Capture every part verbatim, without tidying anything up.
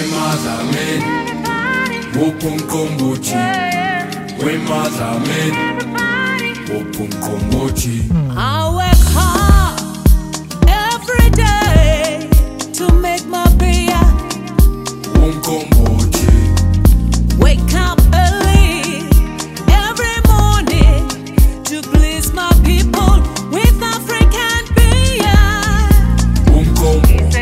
Wemazamen, Wupumkombochi. Wemazamen, Wupumkombochi. I work hard every day to make my beer. Wumkombochi. Wake up early every morning to please my people with African beer. Wumkombochi.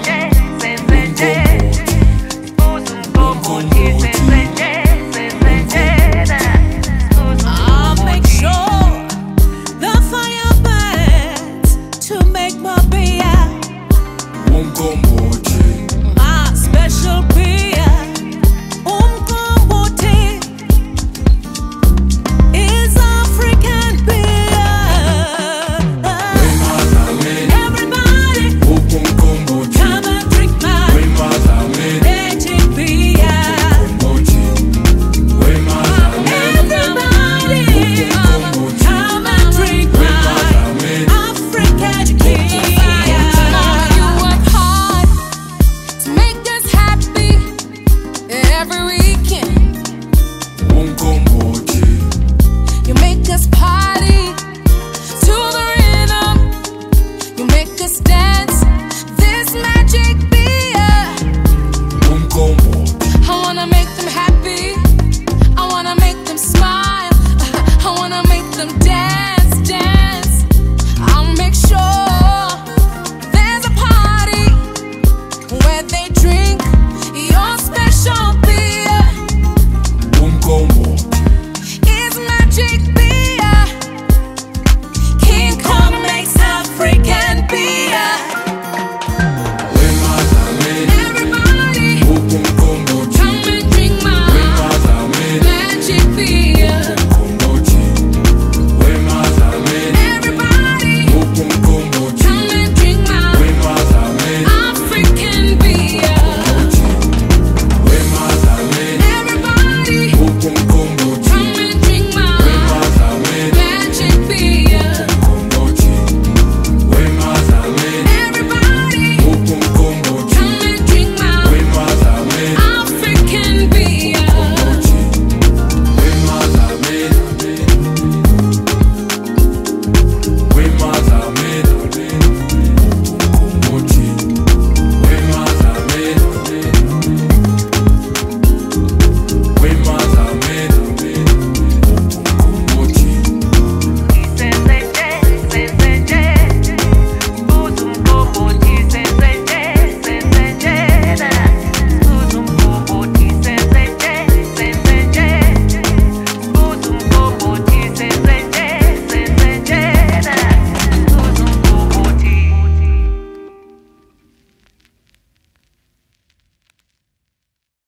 I'll make sure the fire burns to make my beer. Wumkombochi. My special beer.